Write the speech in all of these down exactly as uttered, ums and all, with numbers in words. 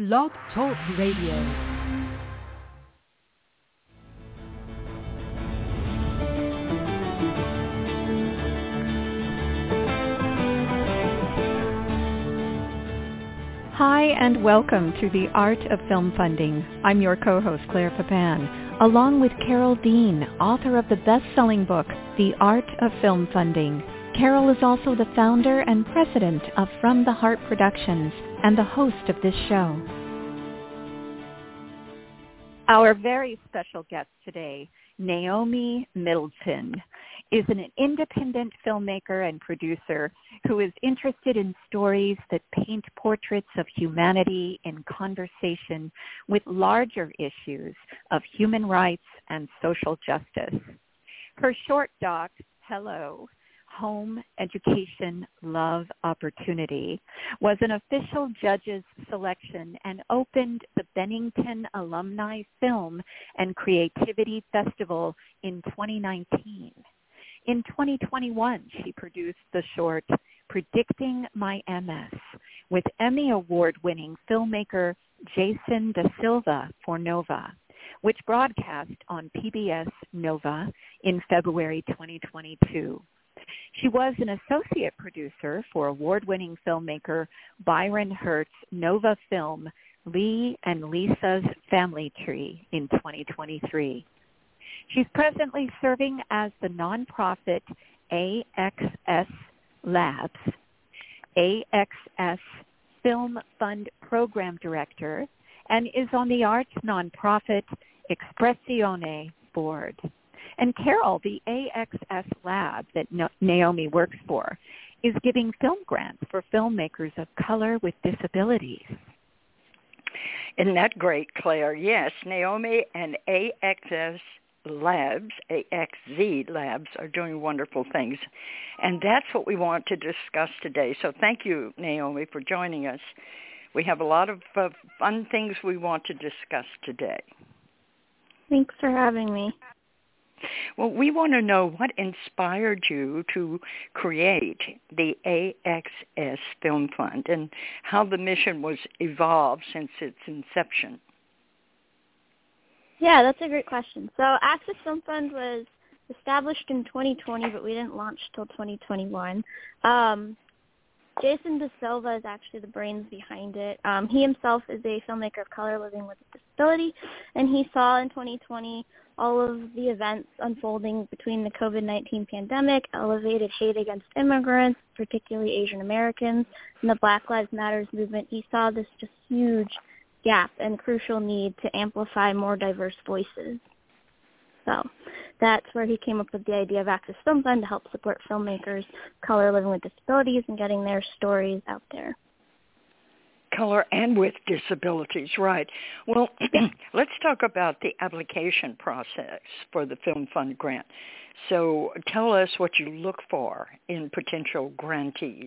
Blog Talk Radio. Hi, and welcome to The Art of Film Funding. I'm your co-host, Claire Papin, along with Carol Dean, author of the best-selling book, The Art of Film Funding. Carol is also the founder and president of From the Heart Productions and the host of this show. Our very special guest today, Naomi Middleton, is an independent filmmaker and producer who is interested in stories that paint portraits of humanity in conversation with larger issues of human rights and social justice. Her short doc, Hello, Home, Education, Love, Opportunity, was an official judge's selection and opened the Bennington Alumni Film and Creativity Festival in twenty nineteen. In twenty twenty-one, she produced the short Predicting My M S with Emmy Award-winning filmmaker Jason Da Silva for Nova, which broadcast on P B S Nova in February twenty twenty-two. She was an associate producer for award-winning filmmaker Byron Hurt's Nova film Lee and Lisa's Family Tree in twenty twenty-three. She's presently serving as the nonprofit A X S Labs, A X S Film Fund Program Director, and is on the arts nonprofit Expressione board. And Carol, the A X S Lab that Naomi works for, is giving film grants for filmmakers of color with disabilities. Isn't that great, Claire? Yes, Naomi and A X S Labs, A X Z Labs, are doing wonderful things. And that's what we want to discuss today. So thank you, Naomi, for joining us. We have a lot of uh, fun things we want to discuss today. Thanks for having me. Well, we want to know what inspired you to create the A X S Film Fund and how the mission was evolved since its inception. Yeah, that's a great question. So Access Film Fund was established in twenty twenty, but we didn't launch till twenty twenty-one. Um, Jason Da Silva is actually the brains behind it. Um, he himself is a filmmaker of color living with a disability, and he saw in twenty twenty all of the events unfolding between the covid nineteen pandemic, elevated hate against immigrants, particularly Asian Americans, and the Black Lives Matter movement. He saw this just huge gap and crucial need to amplify more diverse voices. So that's where he came up with the idea of Access Film Fund to help support filmmakers of color living with disabilities and getting their stories out there. Color and with disabilities, right. Well, let's talk about the application process for the Film Fund grant. So tell us what you look for in potential grantees.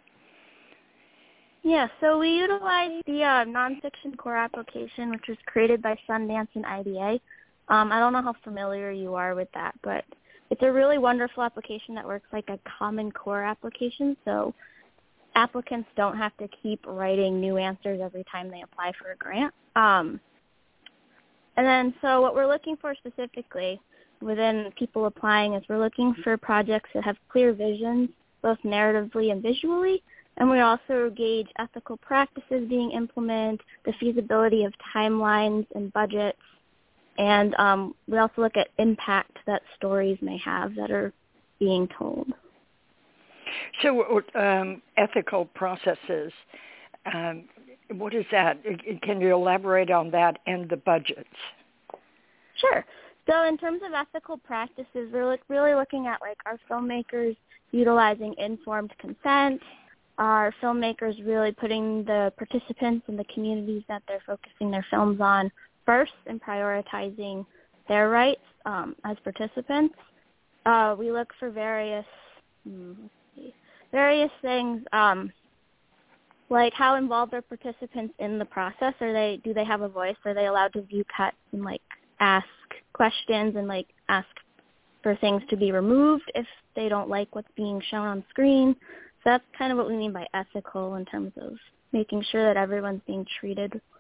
Yeah, so we utilize the uh, nonfiction core application, which was created by Sundance and I D A. Um, I don't know how familiar you are with that, but it's a really wonderful application that works like a common core application, so applicants don't have to keep writing new answers every time they apply for a grant. Um, and then so what we're looking for specifically within people applying is we're looking for projects that have clear visions, both narratively and visually, and we also gauge ethical practices being implemented, the feasibility of timelines and budgets, and um, we also look at impact that stories may have that are being told. So um, ethical processes, um, what is that? Can you elaborate on that and the budgets? Sure. So in terms of ethical practices, we're look, really looking at like our filmmakers utilizing informed consent, our filmmakers really putting the participants and the communities that they're focusing their films on first and prioritizing their rights um, as participants. Uh, we look for various hmm, let's see, various things um, like how involved are participants in the process? Are they do they have a voice? Are they allowed to view cuts and like ask questions and like ask for things to be removed if they don't like what's being shown on screen? So that's kind of what we mean by ethical in terms of making sure that everyone's being treated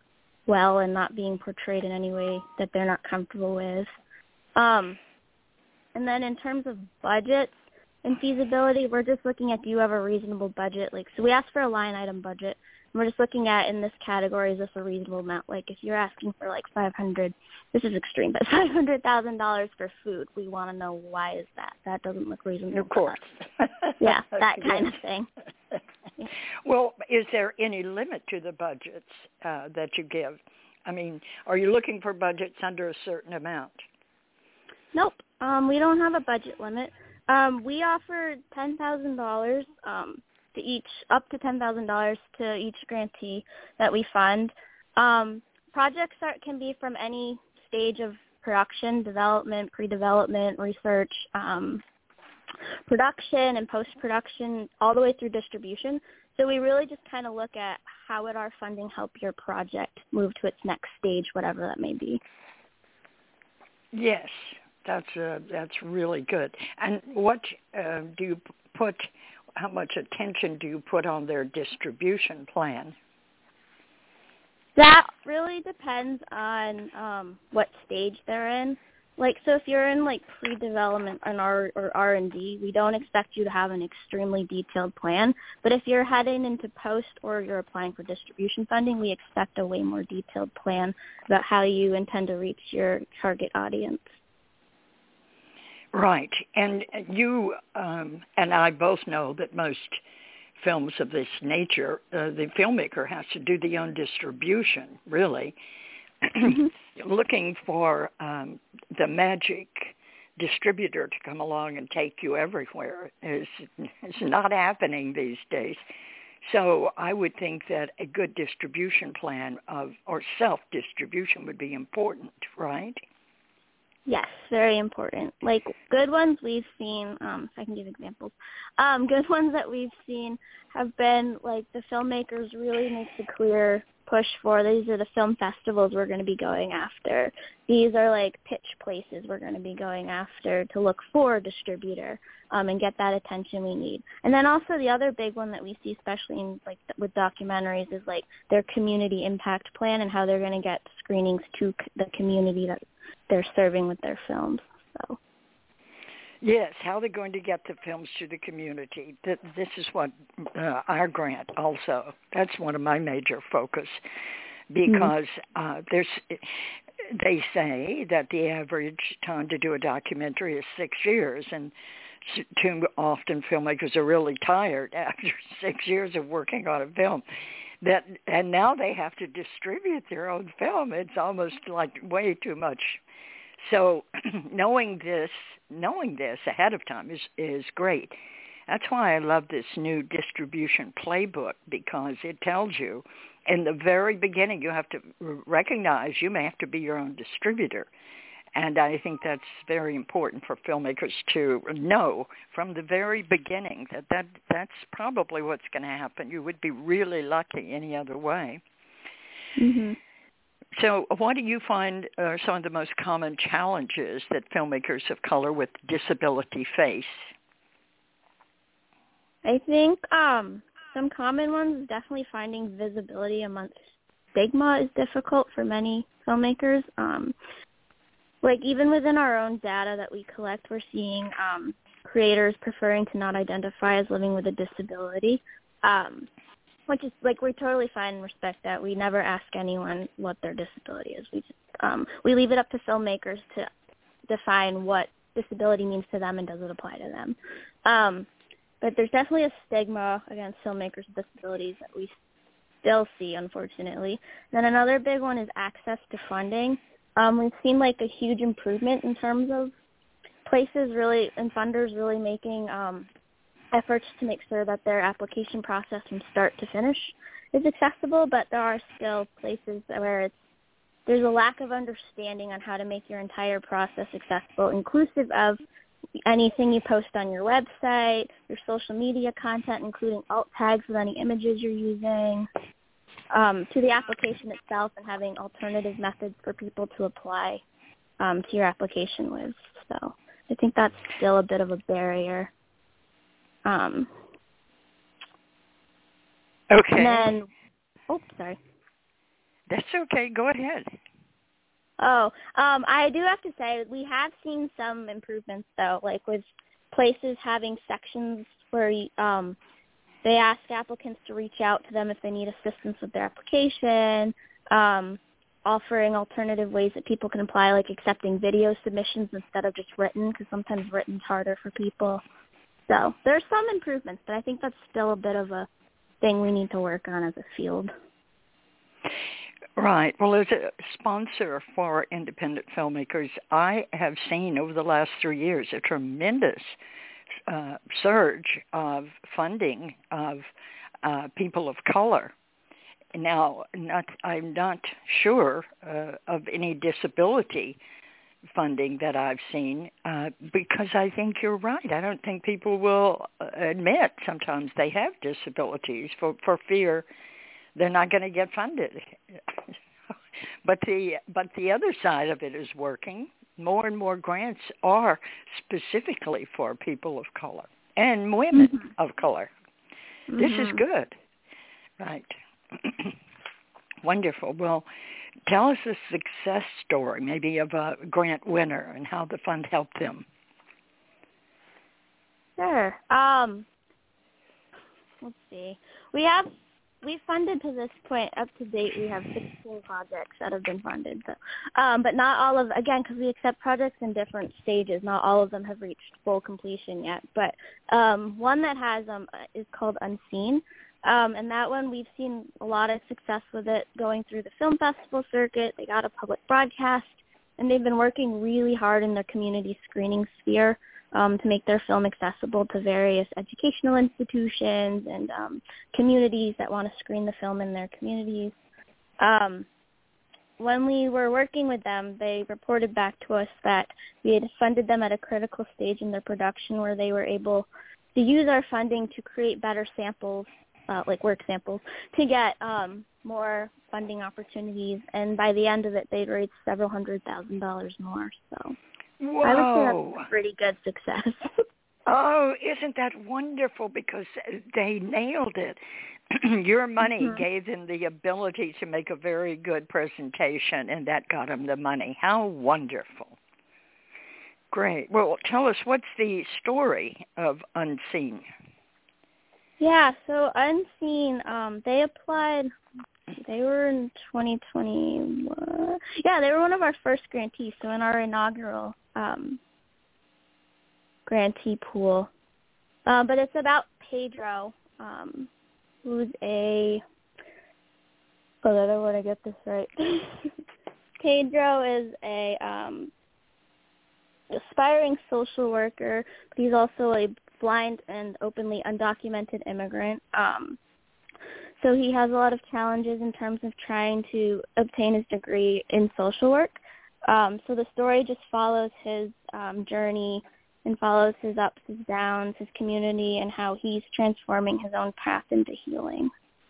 well and not being portrayed in any way that they're not comfortable with. Um, and then in terms of budgets and feasibility, we're just looking at, do you have a reasonable budget? Like, so we ask for a line item budget. And we're just looking at, in this category, is this a reasonable amount? Like, if you're asking for like five hundred, this is extreme, but five hundred thousand dollars for food, we want to know, why is that? That doesn't look reasonable. Of course. Yeah, that kind of thing. Yeah. Well, is there any limit to the budgets uh, that you give? I mean, are you looking for budgets under a certain amount? Nope. Um, we don't have a budget limit. Um, we offer ten thousand dollars um, to each, up to ten thousand dollars to each grantee that we fund. Um, projects are, can be from any stage of production, development, pre-development, research, um, production and post-production, all the way through distribution. So we really just kind of look at how would our funding help your project move to its next stage, whatever that may be. Yes, that's uh, that's really good. And what uh, do you put, how much attention do you put on their distribution plan? That really depends on um, what stage they're in. Like, so if you're in, like, pre-development and R, or R and D, we don't expect you to have an extremely detailed plan. But if you're heading into post or you're applying for distribution funding, we expect a way more detailed plan about how you intend to reach your target audience. Right. And you um, and I both know that most films of this nature, uh, the filmmaker has to do the own distribution, really. Looking for um, the magic distributor to come along and take you everywhere is, is not happening these days. So I would think that a good distribution plan of or self-distribution would be important, right? Yes, very important. Like, good ones we've seen, um, if I can give examples, um, good ones that we've seen have been, like, the filmmakers really make the clear push for, these are the film festivals we're going to be going after. These are, like, pitch places we're going to be going after to look for a distributor um, and get that attention we need. And then also the other big one that we see, especially in, like, with documentaries, is, like, their community impact plan and how they're going to get screenings to the community that they're serving with their films. So, yes, how they're going to get the films to the community. This is what uh, our grant also, that's one of my major focus, because mm-hmm. uh, there's, they say that the average time to do a documentary is six years, and too often filmmakers are really tired after six years of working on a film. That, and now they have to distribute their own film. It's almost like way too much. So knowing this, knowing this ahead of time is, is great. That's why I love this new distribution playbook, because it tells you in the very beginning you have to recognize you may have to be your own distributor. And I think that's very important for filmmakers to know from the very beginning that, that that's probably what's going to happen. You would be really lucky any other way. Mm-hmm. So what do you find are some of the most common challenges that filmmakers of color with disability face? I think um, some common ones is definitely finding visibility amongst stigma is difficult for many filmmakers. Um, like even within our own data that we collect, we're seeing um, creators preferring to not identify as living with a disability. Um, Which is, like, we totally fine and respect that. We never ask anyone what their disability is. We just, um, we leave it up to filmmakers to define what disability means to them and does it apply to them. Um, but there's definitely a stigma against filmmakers with disabilities that we still see, unfortunately. Then another big one is access to funding. Um, we've seen, like, a huge improvement in terms of places really and funders really making um, – efforts to make sure that their application process from start to finish is accessible, but there are still places where it's, there's a lack of understanding on how to make your entire process accessible, inclusive of anything you post on your website, your social media content, including alt tags with any images you're using, um, to the application itself and having alternative methods for people to apply um, to your application with. So I think that's still a bit of a barrier. Um, okay. And then, oh, sorry. That's okay. Go ahead. Oh, um, I do have to say we have seen some improvements though, like with places having sections where um, they ask applicants to reach out to them if they need assistance with their application, um, offering alternative ways that people can apply, like accepting video submissions instead of just written, because sometimes written's harder for people. So there's some improvements, but I think that's still a bit of a thing we need to work on as a field. Right. Well, as a sponsor for independent filmmakers, I have seen over the last three years a tremendous uh, surge of funding of uh, people of color. Now, not, I'm not sure uh, of any disability funding that I've seen uh, because I think you're right. I don't think people will admit sometimes they have disabilities for, for fear they're not going to get funded. But the but the other side of it is working. More and more grants are specifically for people of color and women mm-hmm. of color. Mm-hmm. This is good. Right. Wonderful. Well, tell us a success story, maybe of a grant winner and how the fund helped them. Sure. Um, let's see. We have we funded to this point up to date. We have sixteen projects that have been funded. So, um, but not all of again because we accept projects in different stages. Not all of them have reached full completion yet. But um, one that has um, is called Unseen. Um, and that one, we've seen a lot of success with it going through the film festival circuit. They got a public broadcast, and they've been working really hard in their community screening sphere um, to make their film accessible to various educational institutions and um, communities that want to screen the film in their communities. Um, when we were working with them, they reported back to us that we had funded them at a critical stage in their production where they were able to use our funding to create better samples Uh, like work samples, to get um, more funding opportunities. And by the end of it, they'd raised several hundred thousand dollars more. So Whoa. I would say that's a pretty good success. Oh, isn't that wonderful? Because they nailed it. Your money mm-hmm. gave them the ability to make a very good presentation, and that got them the money. How wonderful. Great. Well, tell us, what's the story of Unseen? Yeah, so Unseen, um, they applied, they were in twenty twenty, yeah, they were one of our first grantees, so in our inaugural um, grantee pool. Uh, but it's about Pedro, um, who's a, oh, I don't want to get this right. Pedro is a um, aspiring social worker, but he's also a blind and openly undocumented immigrant. Um, so he has a lot of challenges in terms of trying to obtain his degree in social work. Um, so the story just follows his um, journey and follows his ups, his downs, his community, and how he's transforming his own path into healing.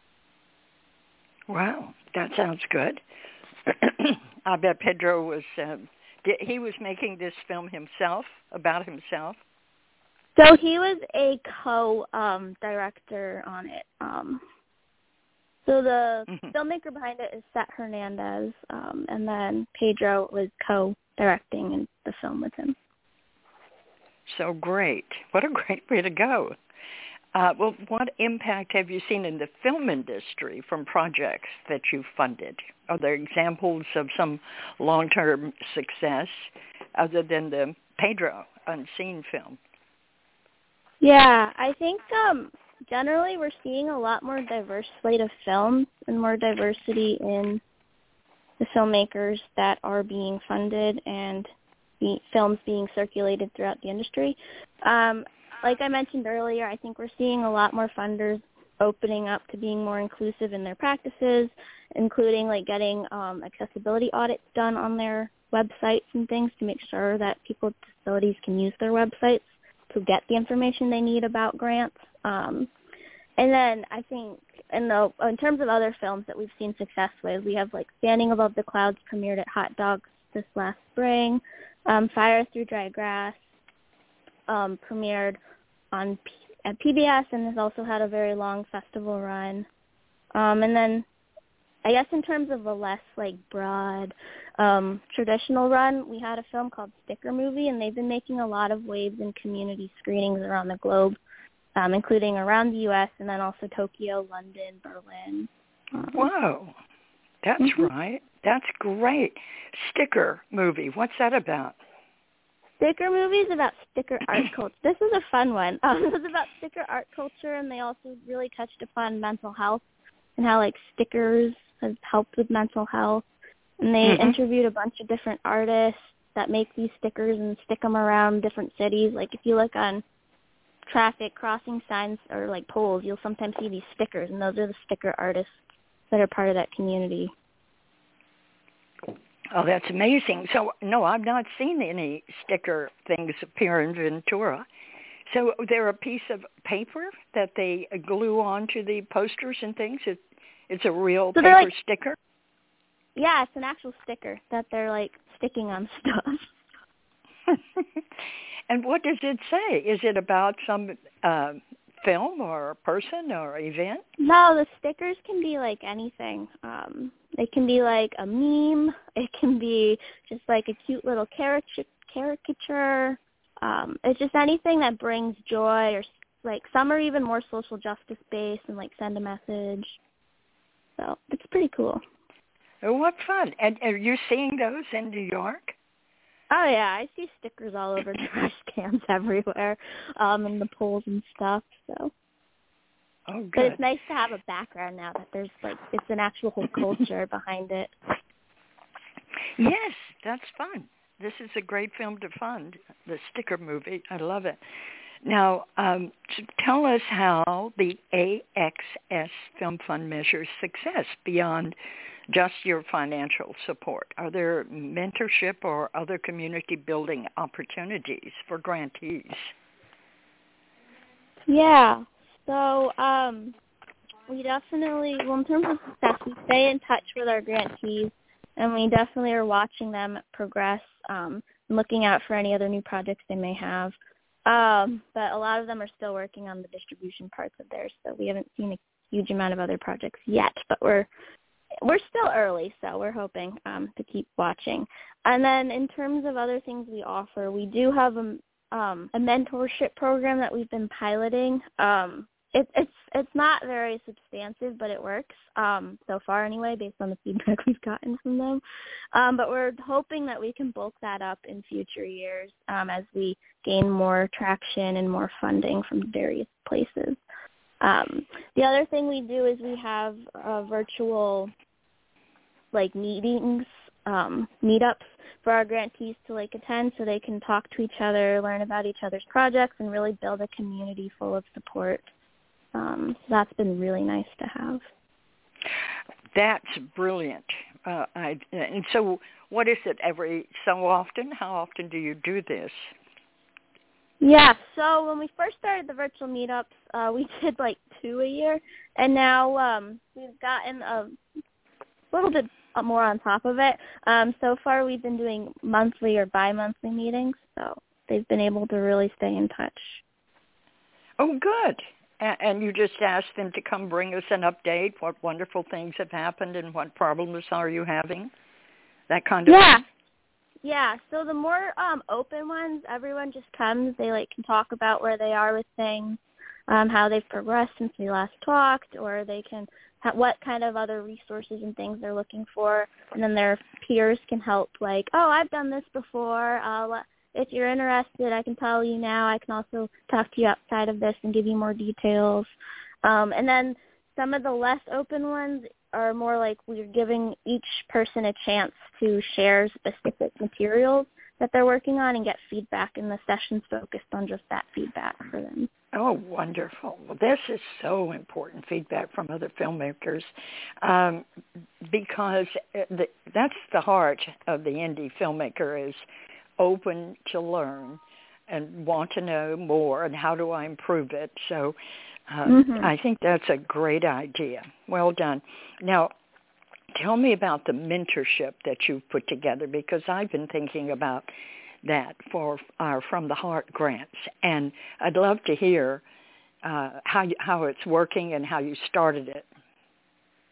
Wow, that sounds good. I bet Pedro was, um, he was making this film himself, about himself. So he was a co-director um, on it. Um, so the mm-hmm. filmmaker behind it is Seth Hernandez, um, and then Pedro was co-directing in the film with him. So great. What a great way to go. Uh, well, what impact have you seen in the film industry from projects that you've funded? Are there examples of some long-term success other than the Pedro Unseen film? Yeah, I think um, generally we're seeing a lot more diverse slate of films and more diversity in the filmmakers that are being funded and the films being circulated throughout the industry. Um, like I mentioned earlier, I think we're seeing a lot more funders opening up to being more inclusive in their practices, including like getting um, accessibility audits done on their websites and things to make sure that people with disabilities can use their websites to get the information they need about grants. Um, and then I think in the in terms of other films that we've seen success with, we have like Standing Above the Clouds premiered at Hot Dogs this last spring. Um, Fire Through Dry Grass um, premiered on P- at P B S and has also had a very long festival run. Um, and then I guess in terms of a less like broad um, traditional run, we had a film called Sticker Movie, and they've been making a lot of waves in community screenings around the globe, um, including around the U S and then also Tokyo, London, Berlin. Um, Whoa, that's mm-hmm. right. That's great. Sticker Movie. What's that about? Sticker Movie is about sticker art culture. This is a fun one. Um, it was about sticker art culture, and they also really touched upon mental health and how like stickers have helped with mental health. And they mm-hmm. interviewed a bunch of different artists that make these stickers and stick them around different cities. Like if you look on traffic crossing signs or like poles, you'll sometimes see these stickers, and those are the sticker artists that are part of that community. Oh, that's amazing. So, no, I've not seen any sticker things appear in Ventura. So they're a piece of paper that they glue onto the posters and things? It, it's a real so paper like, sticker? Yeah, it's an actual sticker that they're, like, sticking on stuff. And what does it say? Is it about some uh, film or a person or event? No, the stickers can be, like, anything. Um, it can be, like, a meme. It can be just, like, a cute little caricature. caricature. Um, it's just anything that brings joy, or like some are even more social justice based and like send a message. So it's pretty cool. Oh, what fun! And are you seeing those in New York? Oh yeah, I see stickers all over trash cans everywhere, um, and the poles and stuff. So. Oh, good. But it's nice to have a background now that there's like it's an actual whole culture behind it. Yes, that's fun. This is a great film to fund, the Sticker Movie. I love it. Now, um, tell us how the A X S Film Fund measures success beyond just your financial support. Are there mentorship or other community building opportunities for grantees? Yeah. So um, we definitely, well, in terms of success, we stay in touch with our grantees, and we definitely are watching them progress, um, and looking out for any other new projects they may have. Um, but a lot of them are still working on the distribution parts of theirs, so we haven't seen a huge amount of other projects yet. But we're we're still early, so we're hoping um, to keep watching. And then in terms of other things we offer, we do have a, um, a mentorship program that we've been piloting. Um, It, it's it's not very substantive, but it works um, so far anyway, based on the feedback we've gotten from them. Um, but we're hoping that we can bulk that up in future years um, as we gain more traction and more funding from various places. Um, the other thing we do is we have uh, virtual like meetings, um, meetups for our grantees to like attend, so they can talk to each other, learn about each other's projects, and really build a community full of support. Um, so that's been really nice to have. That's brilliant. Uh, I, and so what is it, every so often? How often do you do this? Yeah, so when we first started the virtual meetups, uh, we did like two a year, and now um, we've gotten a little bit more on top of it. Um, so far we've been doing monthly or bi-monthly meetings, so they've been able to really stay in touch. Oh, good. And you just asked them to come bring us an update, what wonderful things have happened and what problems are you having, that kind of yeah. thing? Yeah, so the more um, open ones, everyone just comes. They like can talk about where they are with things, um, how they've progressed since we last talked, or they can ha- what kind of other resources and things they're looking for. And then their peers can help, like, oh, I've done this before. I'll If you're interested, I can tell you now. I can also talk to you outside of this and give you more details. Um, and then some of the less open ones are more like we're giving each person a chance to share specific materials that they're working on and get feedback, and the session's focused on just that feedback for them. Oh, wonderful. Well, this is so important, feedback from other filmmakers, um, because the, that's the heart of the indie filmmaker, is open to learn and want to know more and how do I improve it. So um, mm-hmm. I think that's a great idea. Well done. Now, tell me about the mentorship that you've put together, because I've been thinking about that for our From the Heart grants, and I'd love to hear uh, how how it's working and how you started it.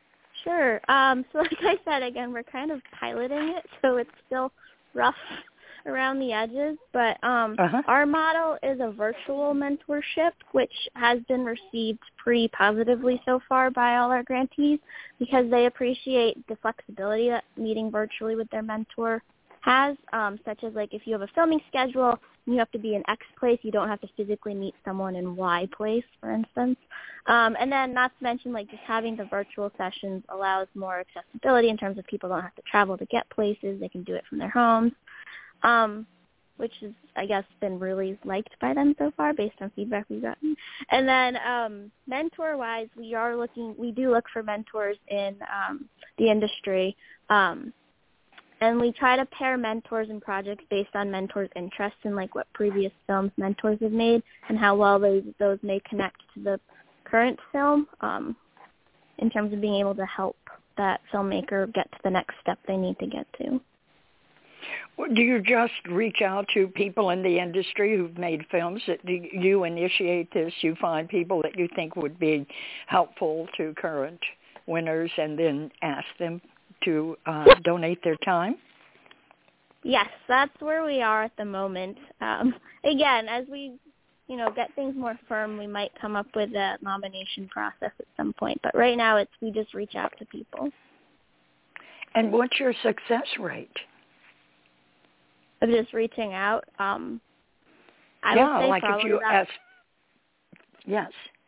Sure. Um, so like I said, again, we're kind of piloting it, so it's still rough around the edges. But um, uh-huh. our model is a virtual mentorship, which has been received pretty positively so far by all our grantees because they appreciate the flexibility that meeting virtually with their mentor has, um, such as like if you have a filming schedule and you have to be in X place, you don't have to physically meet someone in Y place, for instance. Um, and then not to mention like just having the virtual sessions allows more accessibility in terms of people don't have to travel to get places. They can do it from their homes, um, which has, I guess, been really liked by them so far based on feedback we've gotten. And then um, mentor-wise, we are looking, we do look for mentors in um, the industry. Um, And we try to pair mentors and projects based on mentors' interests in like what previous films mentors have made and how well those those may connect to the current film um, in terms of being able to help that filmmaker get to the next step they need to get to. Do you just reach out to people in the industry who've made films? Do you initiate this? You find people that you think would be helpful to current winners and then ask them to uh, donate their time? Yes, that's where we are at the moment. Um, again, as we, you know, get things more firm, we might come up with a nomination process at some point. But right now, it's we just reach out to people. And what's your success rate? Of just reaching out, um, I yeah, would say like probably if you about, ask. Yes.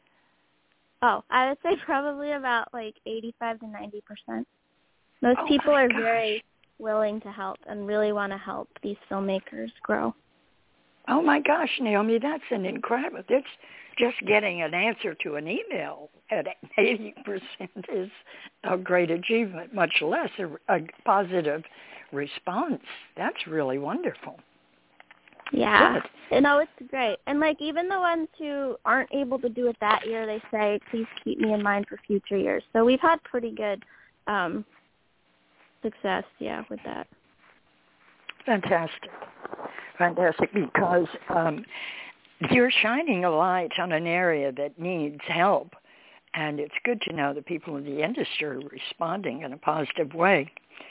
Oh, I would say probably about like eighty-five to ninety percent. Most oh people are gosh. very willing to help and really want to help these filmmakers grow. Oh my gosh, Naomi, that's an incredible. It's just getting an answer to an email at eighty percent is a great achievement, much less a, a positive response. That's really wonderful. Yeah. Good. You know, it's great. And like even the ones who aren't able to do it that year, they say, please keep me in mind for future years. So we've had pretty good um, success, yeah, with that. Fantastic. Fantastic, because um, you're shining a light on an area that needs help, and it's good to know that people in the industry are responding in a positive way.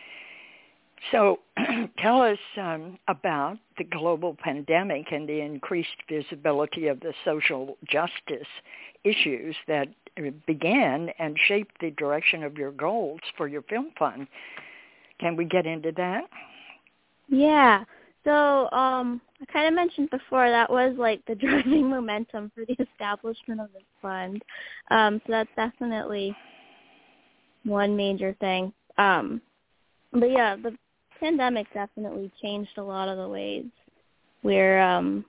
So tell us um, about the global pandemic and the increased visibility of the social justice issues that began and shaped the direction of your goals for your film fund. Can we get into that? Yeah. So um, I kind of mentioned before that was like the driving momentum for the establishment of this fund. Um, so that's definitely one major thing. Um, but yeah, the pandemic definitely changed a lot of the ways where um,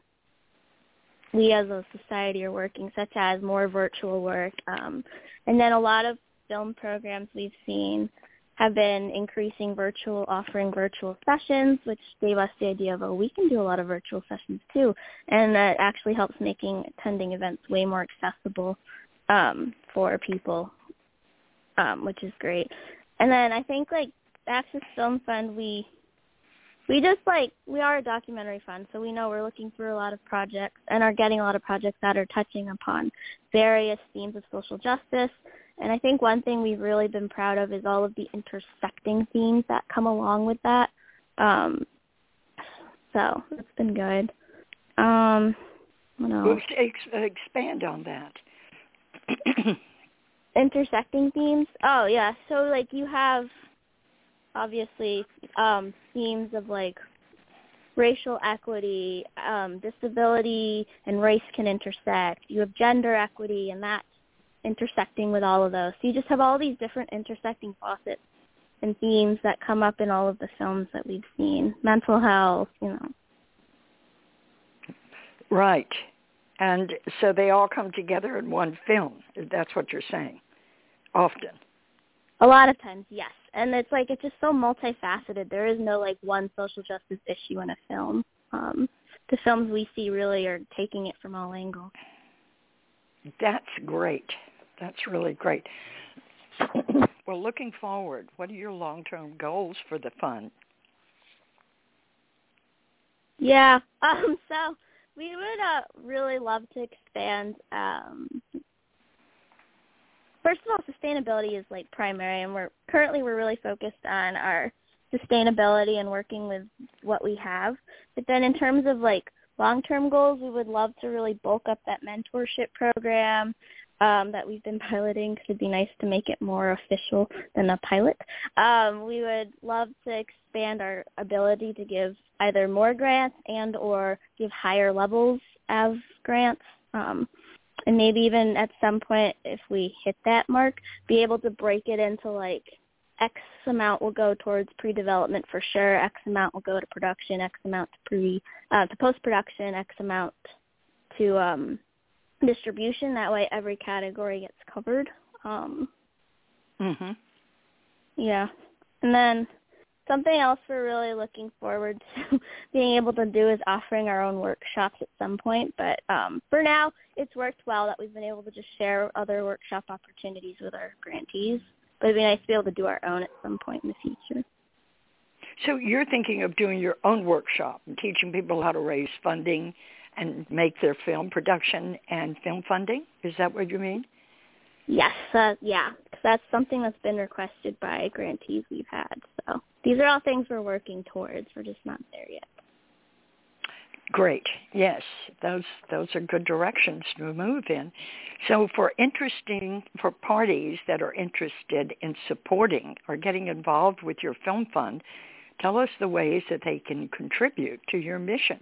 we as a society are working, such as more virtual work. Um, and then a lot of film programs we've seen have been increasing virtual, offering virtual sessions, which gave us the idea of, oh, we can do a lot of virtual sessions too. And that actually helps making attending events way more accessible um, for people, um, which is great. And then I think, like, Access Film Fund, we we just, like, we are a documentary fund, so we know we're looking for a lot of projects and are getting a lot of projects that are touching upon various themes of social justice. And I think one thing we've really been proud of is all of the intersecting themes that come along with that. Um, so it's been good. Um, what else? Ex- expand on that. Intersecting themes? Oh, yeah. So, like, you have, obviously, um, themes of, like, racial equity, um, disability, and race can intersect. You have gender equity, and that's intersecting with all of those. So you just have all these different intersecting facets and themes that come up in all of the films that we've seen. Mental health, you know. Right. And so they all come together in one film. That's what you're saying. Often. A lot of times, yes. And it's like, it's just so multifaceted. There is no, like, one social justice issue in a film. Um, the films we see really are taking it from all angles. That's great. That's really great. Well, looking forward, what are your long-term goals for the fund? Yeah. Um, so we would uh, really love to expand um, first of all, sustainability is like primary, and we're currently we're really focused on our sustainability and working with what we have. But then in terms of like long-term goals, we would love to really bulk up that mentorship program um, that we've been piloting, because it'd be nice to make it more official than a pilot. Um, we would love to expand our ability to give either more grants and or give higher levels of grants. Um, and maybe even at some point, if we hit that mark, be able to break it into like X amount will go towards pre-development for sure, X amount will go to production, X amount to pre uh, to post-production, X amount to um, distribution. That way every category gets covered. Um, mm-hmm. Yeah. And then something else we're really looking forward to being able to do is offering our own workshops at some point. But um, for now, it's worked well that we've been able to just share other workshop opportunities with our grantees. But it'd be nice to be able to do our own at some point in the future. So you're thinking of doing your own workshop and teaching people how to raise funding and make their film production and film funding? Is that what you mean? Yes, uh, yeah, because that's something that's been requested by grantees we've had. So these are all things we're working towards. We're just not there yet. Great. Yes, those those are good directions to move in. So for interesting for parties that are interested in supporting or getting involved with your film fund, tell us the ways that they can contribute to your mission.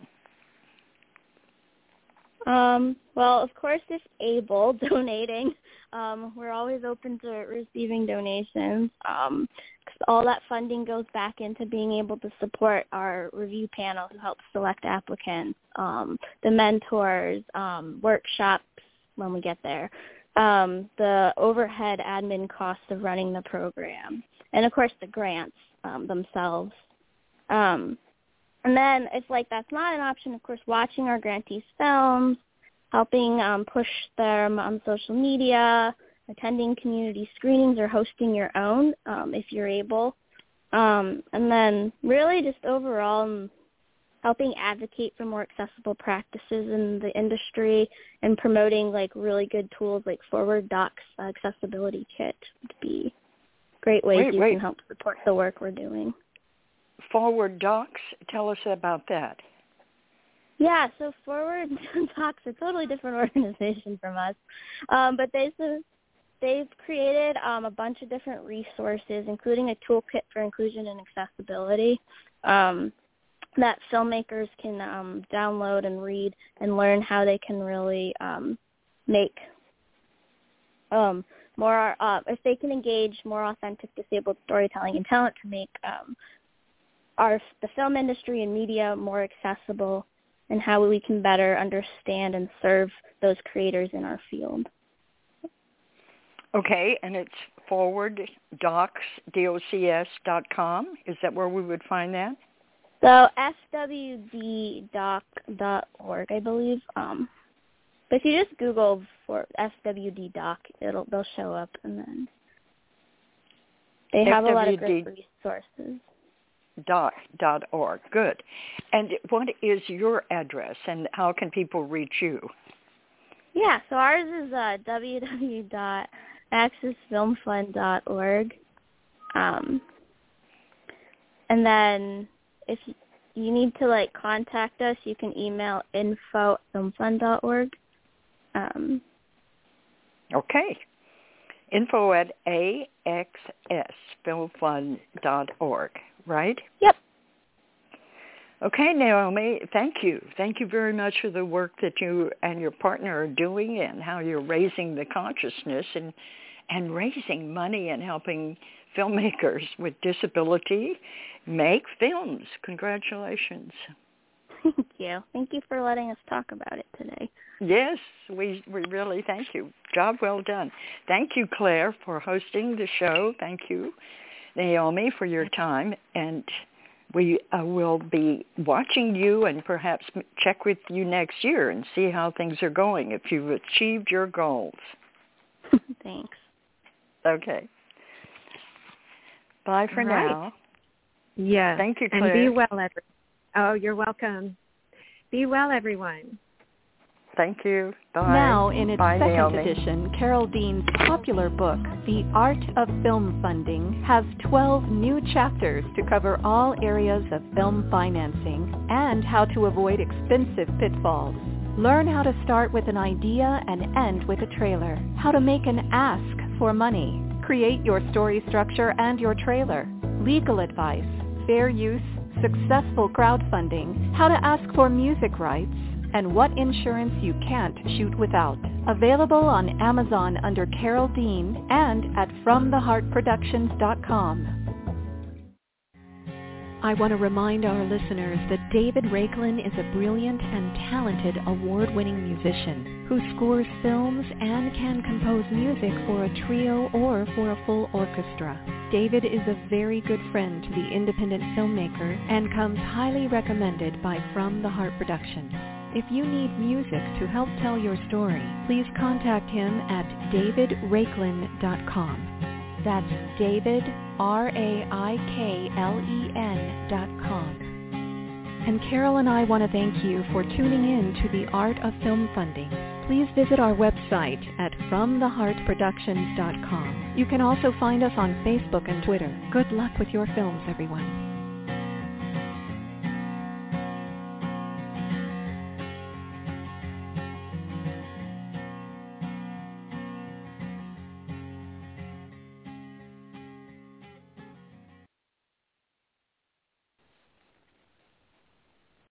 Um, well, of course, if able, donating. Um, we're always open to receiving donations. Um, 'cause all that funding goes back into being able to support our review panel who helps select applicants, um, the mentors, um, workshops when we get there, um, the overhead admin costs of running the program, and, of course, the grants um, themselves. Um, and then if, like, that's not an option, of course, watching our grantees' films, helping um, push them on social media, attending community screenings, or hosting your own um, if you're able. Um, and then really just overall um, helping advocate for more accessible practices in the industry and promoting like really good tools like Forward Docs uh, Accessibility Kit would be great ways wait, you wait. can help support the work we're doing. Forward Docs, tell us about that. Yeah, so Forward Docs, a totally different organization from us, um, but they they've created um, a bunch of different resources, including a toolkit for inclusion and accessibility um, that filmmakers can um, download and read and learn how they can really um, make um, more, uh, if they can engage more authentic disabled storytelling and talent to make um, our the film industry and media more accessible, and how we can better understand and serve those creators in our field. Okay, and it's Forward Docs, D O C S dot com. Is that where we would find that? So f w d doc dot org, I believe. Um, but if you just Google for F W D Doc, it'll they'll show up, and then they have a lot of great resources. Doc dot org. Good. And what is your address, and how can people reach you? Yeah, so ours is uh, w w w dot access film fund dot org. Um, and then if you need to like contact us, you can email info at film fund dot org. Um, okay. Info at A X S film fund dot org, right? Yep. Okay, Naomi, thank you. Thank you very much for the work that you and your partner are doing and how you're raising the consciousness and, and raising money and helping filmmakers with disability make films. Congratulations. Thank you. Thank you for letting us talk about it today. Yes, we we really thank you. Job well done. Thank you, Claire, for hosting the show. Thank you, Naomi, for your time. And we uh, will be watching you and perhaps check with you next year and see how things are going, if you've achieved your goals. Thanks. Okay. Bye for right. now. Yes. Thank you, Claire. And be well, everyone. Oh, you're welcome. Be well, everyone. Thank you. Bye. Now, in its Bye, second Naomi. edition, Carol Dean's popular book, The Art of Film Funding, has twelve new chapters to cover all areas of film financing and how to avoid expensive pitfalls. Learn how to start with an idea and end with a trailer, how to make an ask for money, create your story structure and your trailer, legal advice, fair use, successful crowdfunding, how to ask for music rights, and what insurance you can't shoot without. Available on Amazon under Carol Dean and at from the heart productions dot com. I want to remind our listeners that David Raiklin is a brilliant and talented award-winning musician who scores films and can compose music for a trio or for a full orchestra. David is a very good friend to the independent filmmaker and comes highly recommended by From the Heart Productions. If you need music to help tell your story, please contact him at david raiklin dot com. That's David, R A I K L E N dot com. And Carol and I want to thank you for tuning in to The Art of Film Funding. Please visit our website at from the heart productions dot com. You can also find us on Facebook and Twitter. Good luck with your films, everyone.